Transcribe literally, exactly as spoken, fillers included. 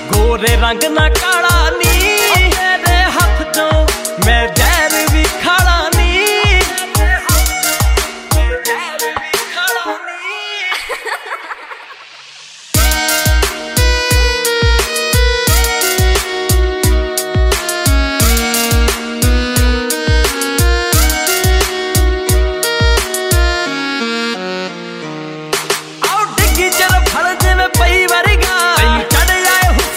गोरे रंग ना काला नी तेरे हथ चों मैं